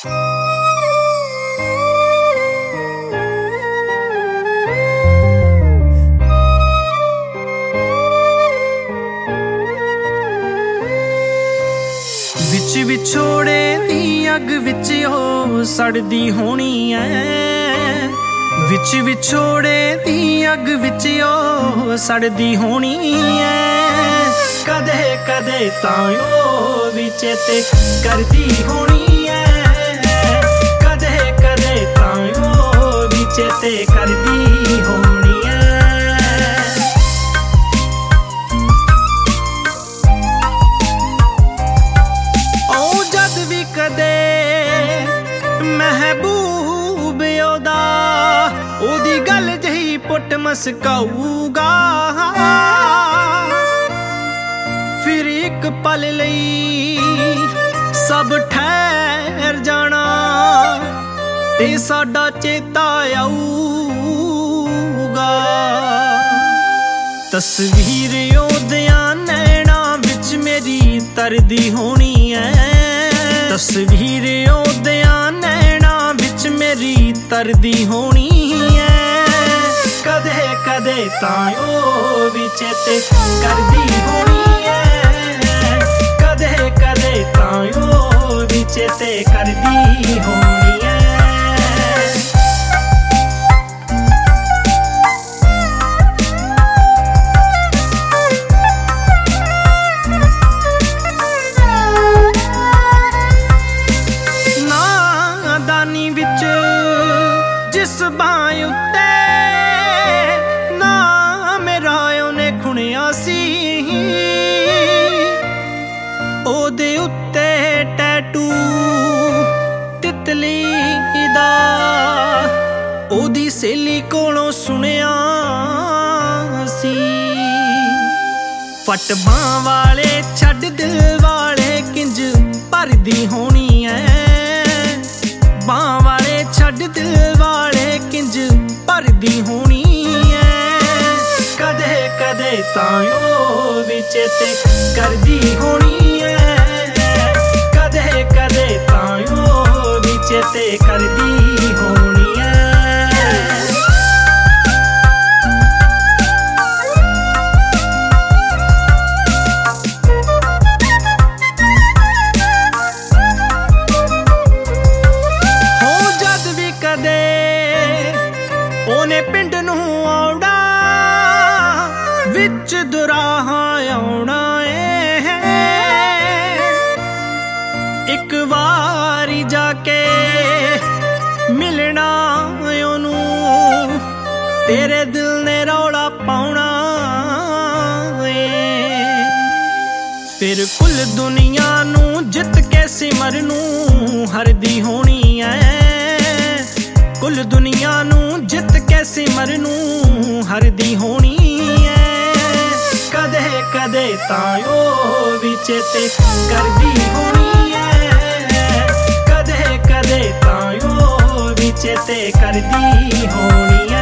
विच विछोड़े दी अग विच ओ सड़दी होनी ऐ, विच विछोड़े दी अग विच ओ सड़दी होनी ऐ। कदे कदे तां ओ विच ते करदी होनी ऐ, कदे कदे तां ओ विच ते करदी होनी ऐ। महबूब ओदा ओदी गल जही पुट मसकाऊगा, फिर एक पल लई सब ठहर जाना ते साडा चेता आऊगा। तस्वीर ओदियां नैना विच मेरी तरदी होनी है, तस्वीर ओदियां नैना विच मेरी तरदी होनी है। कदे कदे तां ओ विच ते करदी होनी है, कदे कदे तां ओ विच ते करदी होनी है। जिस बांह उत्ते ना मेरा ओने खुणिया सी, ओदे उत्ते टैटू तितली दा ओदी सहेली कोलों सुनिया सी। फट बांह वाले छड्ड दिल वाले किंज भरदी होनी है, बांह वाले छड्ड दिल वाले किंज भरदी होनी है। कदे कदे तां ओ विच ते करदी होनी है, कदे कदे तां ओ विच ते करदी होनी है। ओने पिंड नूं आउणा विच दुराहां आउणा है, एक वारी जाके मिलना ओनू तेरे दिल ने रौला पाउणा है। फिर कुल दुनिया नूं जित के सिमर नूं हरदी होनी है, कुल दुनिया नूं जित के सिमर नूं हरदी होनी है। कदे कदे तां ओ विच ते करदी होनी है, कदे कदे तां ओ विच ते करदी होनी है।